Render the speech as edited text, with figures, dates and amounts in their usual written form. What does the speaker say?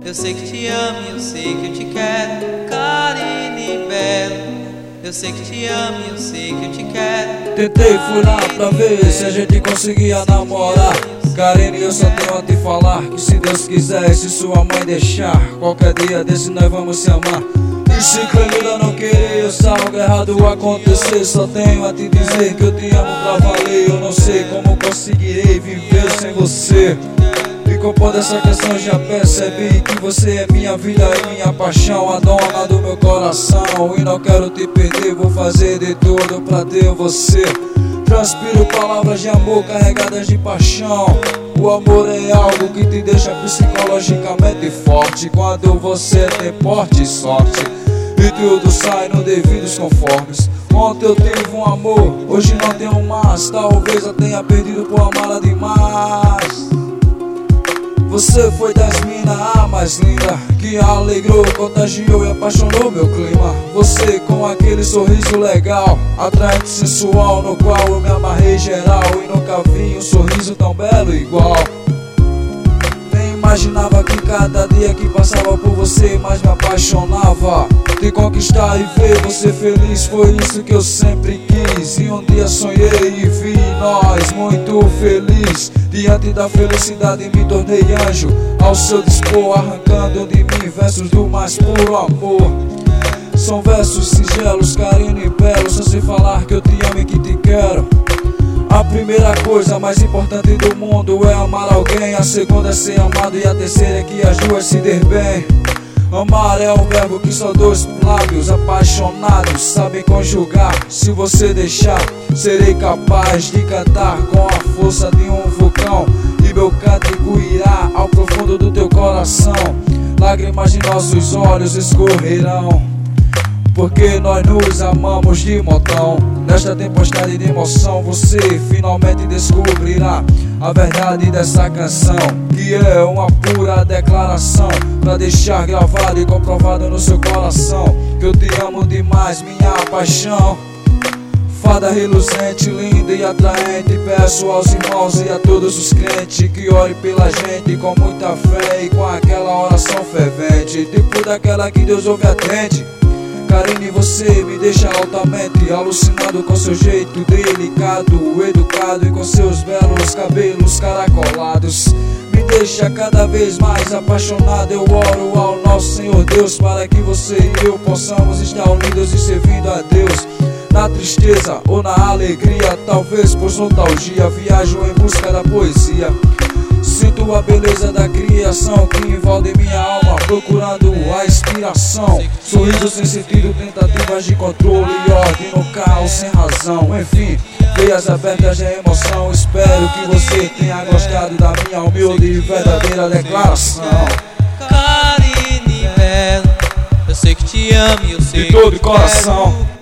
Eu sei que te amo e eu sei que eu te quero, Karine Belo. Eu sei que te amo e eu sei que eu te quero. Tentei, fui lá pra ver se a gente conseguia namorar. Karine, eu só tenho a te falar que se Deus quiser e se sua mãe deixar, qualquer dia desse nós vamos se amar. E se Clemilda não querer, eu algo errado acontecer, só tenho a te dizer que eu te amo pra valer. Eu não sei como conseguirei viver sem você. E compondo essa questão já percebi que você é minha vida e minha paixão, a dona do meu coração. E não quero te perder, vou fazer de tudo pra ter você. Transpiro palavras de amor carregadas de paixão. O amor é algo que te deixa psicologicamente forte quando você tem porte e sorte, e tudo sai no devidos conformes. Ontem eu tive um amor, hoje não tenho mais. Talvez eu tenha perdido por amá-la demais. Você foi das minas a mais linda, que alegrou, contagiou e apaixonou meu clima. Você com aquele sorriso legal, atraente, sensual, no qual eu me amarrei geral. E nunca vi um sorriso tão belo igual. Nem imaginava que cada dia que passava por você mais me apaixonava. Te conquistar e ver você feliz, foi isso que eu sempre quis. E um dia sonhei e vi nós muito felizes. Diante da felicidade me tornei anjo, ao seu dispor, arrancando de mim versos do mais puro amor. São versos singelos, Karine Belo, só sei falar que eu te amo e que te quero. A primeira coisa mais importante do mundo é amar alguém, a segunda é ser amado e a terceira é que as duas se der bem. Amar é um verbo que só dois lábios apaixonados sabem conjugar. Se você deixar, serei capaz de cantar com a força de um vulcão, e meu cântico irá ao profundo do teu coração. Lágrimas de nossos olhos escorrerão, porque nós nos amamos de montão. Nesta tempestade de emoção você finalmente descobrirá a verdade dessa canção, que é uma pura declaração pra deixar gravado e comprovado no seu coração que eu te amo demais, minha paixão. Fada reluzente, linda e atraente, peço aos irmãos e a todos os crentes que orem pela gente com muita fé e com aquela oração fervente, tipo daquela que Deus ouve e atende. Karine, você me deixa altamente alucinado com seu jeito delicado, educado, e com seus belos cabelos caracolados. Me deixa cada vez mais apaixonado. Eu oro ao nosso Senhor Deus para que você e eu possamos estar unidos e servindo a Deus. Na tristeza ou na alegria, talvez por nostalgia, viajo em busca da poesia. Sinto a beleza da criação que envolve minha alma, procurando a inspiração. Sorriso sem sentido, tentativas de controle e ordem no caos sem razão. Enfim, veias abertas de emoção. Espero que você tenha gostado da minha humilde e verdadeira declaração. Karine Belo, eu sei que te amo e eu sei de todo que te coração. quero.